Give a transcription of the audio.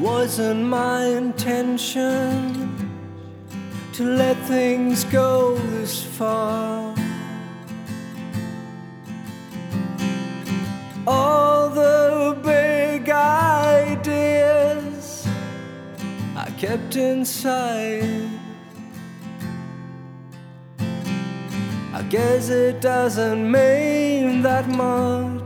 wasn't my intention to let things go this far. All the big ideas I kept inside. I guess it doesn't mean that much